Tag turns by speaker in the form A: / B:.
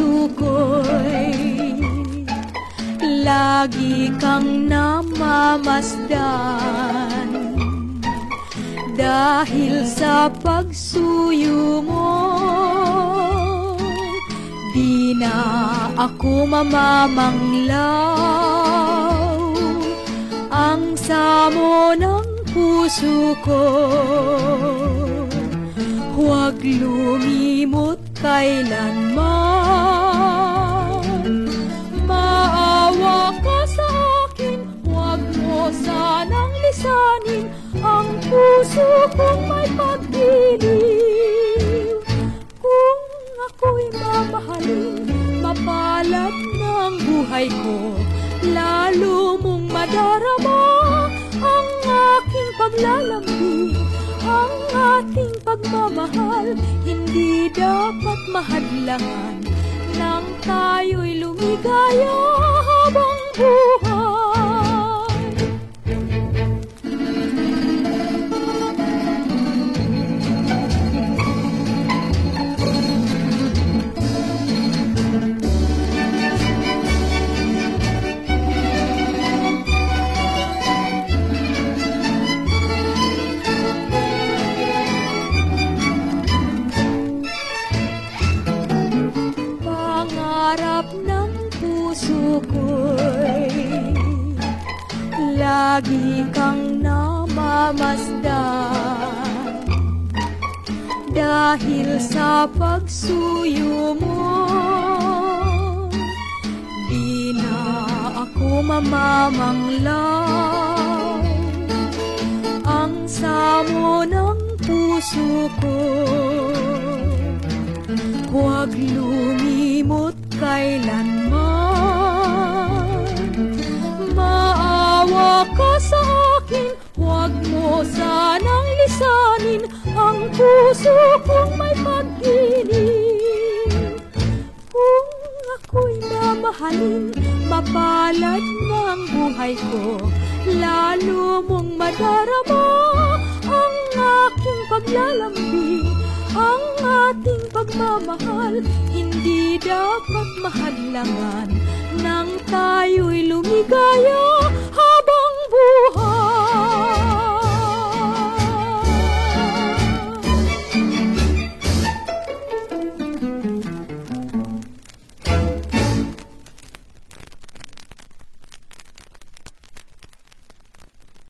A: puso ko'y lagi kang namamasdan. Dahil sa pagsuyo mo, di na ako mamamanglaw. Ang samo ng puso ko, huwag lumimot kailanman. Maawa ka sa akin, huwag mo sanang lisanin ang puso kong may pag-ibig. Kung ako'y mamahalin, mapalad ng buhay ko, lalo mong madarama ang aking paglalambing. Ang ating pagmamahal hindi dapat mahadlangan nang tayo'y lumigaya habang buhay. Lagi kang namamasdan. Dahil sa pagsuyo mo, di na ako mamamanglaw. Ang samo ng puso ko, huwag lumimot kailanman. Maawa ka sa akin, huwag mo sanang lisanin ang puso kong may pag-ibig. Kung ako'y mamahalin, mapalad ng buhay ko, lalo mong madarama ang aking paglalambing. Ang ating pagmamahal hindi dapat mahadlangan nang tayo'y lumigaya